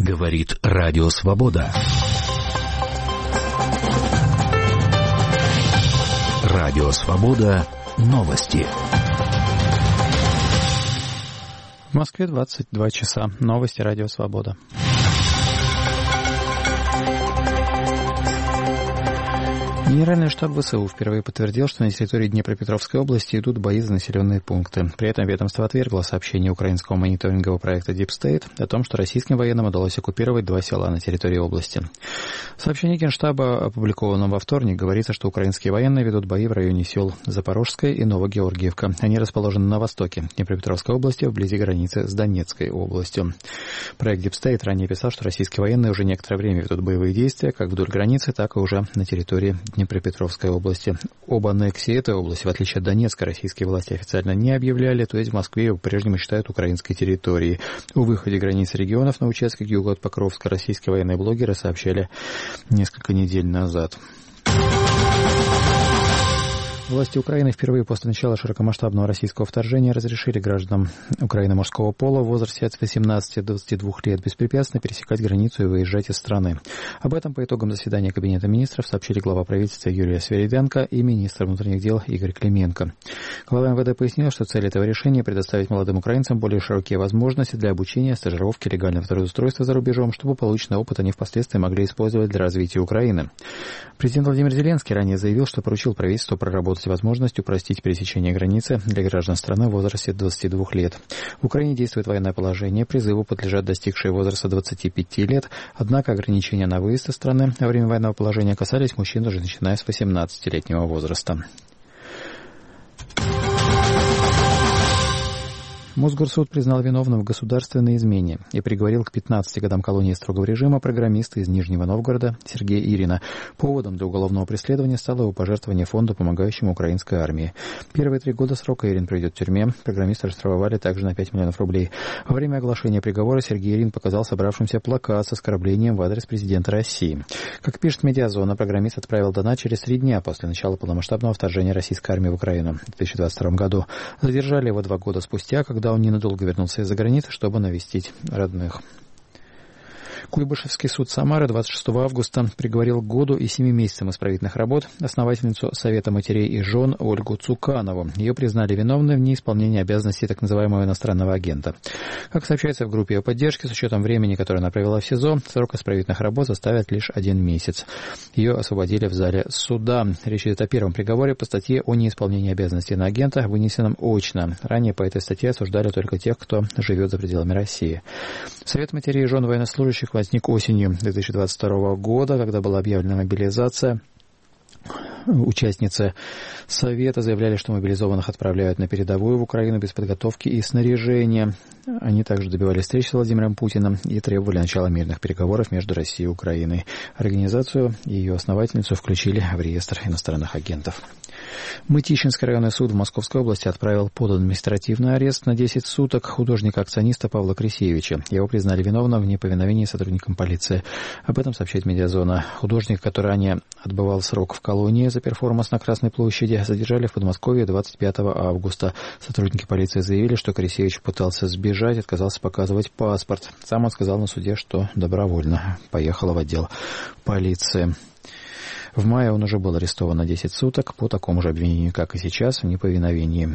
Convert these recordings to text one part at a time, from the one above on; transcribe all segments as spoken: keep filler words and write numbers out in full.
Говорит Радио Свобода. Радио Свобода. Новости. В Москве двадцать два часа. Новости Радио Свобода. Генеральный штаб ВСУ впервые подтвердил, что на территории Днепропетровской области идут бои за населенные пункты. При этом ведомство отвергло сообщение украинского мониторингового проекта Deep State о том, что российским военным удалось оккупировать два села на территории области. В сообщении Генштаба, опубликованном во вторник, говорится, что украинские военные ведут бои в районе сел Запорожская и Новогеоргиевка. Они расположены на востоке Днепропетровской области, вблизи границы с Донецкой областью. Проект Deep State ранее писал, что российские военные уже некоторое время ведут боевые действия как вдоль границы, так и уже на территории Днепропетровской области. Об аннексии этой области, в отличие от Донецка, российские власти официально не объявляли, то есть в Москве его по-прежнему считают украинской территорией. О выходе границ регионов на участке к югу от Покровска российские военные блогеры сообщали несколько недель назад. Власти Украины впервые после начала широкомасштабного российского вторжения разрешили гражданам Украины мужского пола в возрасте от восемнадцати до двадцати двух лет беспрепятственно пересекать границу и выезжать из страны. Об этом по итогам заседания Кабинета министров сообщили глава правительства Юлия Свериденко и министр внутренних дел Игорь Клименко. Глава эм вэ дэ пояснил, что цель этого решения – предоставить молодым украинцам более широкие возможности для обучения, стажировки, легального трудоустройства за рубежом, чтобы полученный опыт они впоследствии могли использовать для развития Украины. Президент Владимир Зеленский ранее заявил, что поручил правительству проработать возможность упростить пересечение границы для граждан страны в возрасте двадцати двух лет. В Украине действует военное положение, призыву подлежат достигшие возраста двадцати пяти лет, однако ограничения на выезд из страны во время военного положения касались мужчин уже начиная с восемнадцатилетнего возраста. Мосгорсуд признал виновным в государственной измене и приговорил к пятнадцати годам колонии строгого режима программиста из Нижнего Новгорода Сергея Ирина. Поводом для уголовного преследования стало его пожертвование фонду, помогающему украинской армии. Первые три года срока Ирин проведет в тюрьме. Программиста оштрафовали также на пять миллионов рублей. Во время оглашения приговора Сергей Ирин показал собравшимся плакат с оскорблением в адрес президента России. Как пишет «Медиазона», программист отправил донат через три дня после начала полномасштабного вторжения российской армии в Украину в две тысячи двадцать втором году. Задержали его два года спустя, когда он ненадолго вернулся из-за границы, чтобы навестить родных. Куйбышевский суд Самары двадцать шестого августа приговорил к году и семи месяцам исправительных работ основательницу Совета матерей и жен Ольгу Цуканову. Ее признали виновной в неисполнении обязанностей так называемого иностранного агента. Как сообщается в группе ее поддержки, с учетом времени, которое она провела в СИЗО, срок исправительных работ составит лишь один месяц. Ее освободили в зале суда. Речь идет о первом приговоре по статье о неисполнении обязанностей на агента, вынесенном очно. Ранее по этой статье осуждали только тех, кто живет за пределами России. Совет матерей и жен военнослужащих возник осенью две тысячи двадцать второго года, когда была объявлена мобилизация. Участницы Совета заявляли, что мобилизованных отправляют на передовую в Украину без подготовки и снаряжения. Они также добивались встреч с Владимиром Путиным и требовали начала мирных переговоров между Россией и Украиной. Организацию и ее основательницу включили в реестр иностранных агентов. Мытищинский районный суд в Московской области отправил под административный арест на десять суток художника-акциониста Павла Крисевича. Его признали виновным в неповиновении сотрудникам полиции. Об этом сообщает «Медиазона». Художник, который ранее отбывал срок в колонии за перформанс на Красной площади, задержали в Подмосковье двадцать пятого августа. Сотрудники полиции заявили, что Крисевич пытался сбежать, отказался показывать паспорт. Сам он сказал на суде, что добровольно поехал в отдел полиции. В мае он уже был арестован на десять суток по такому же обвинению, как и сейчас, в неповиновении.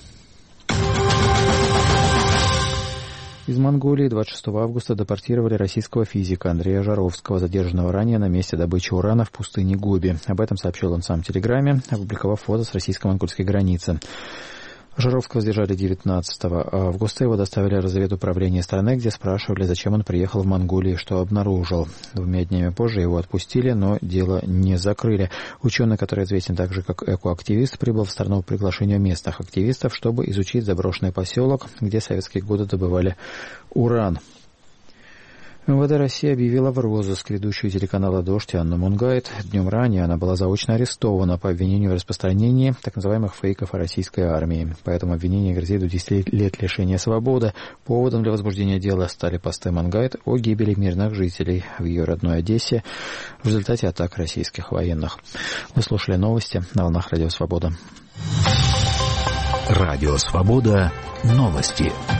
Из Монголии двадцать шестого августа депортировали российского физика Андрея Жаровского, задержанного ранее на месте добычи урана в пустыне Гоби. Об этом сообщил он сам в Телеграме, опубликовав фото с российско-монгольской границы. Жаровского задержали девятнадцатого августа. Его доставили в разведуправление страны, где спрашивали, зачем он приехал в Монголию и что обнаружил. Двумя днями позже его отпустили, но дело не закрыли. Ученый, который известен также как экоактивист, прибыл в страну по приглашению местных активистов, чтобы изучить заброшенный поселок, где в советские годы добывали уран. эм вэ дэ России объявила в розыск ведущую телеканала «Дождь» Анну Мунгайт. Днем ранее она была заочно арестована по обвинению в распространении так называемых фейков о российской армии. По этому обвинению грозит до десяти лет лишения свободы. Поводом для возбуждения дела стали посты Мунгайт о гибели мирных жителей в ее родной Одессе в результате атак российских военных. Вы слушали новости на волнах Радио Свобода. Радио Свобода. Новости.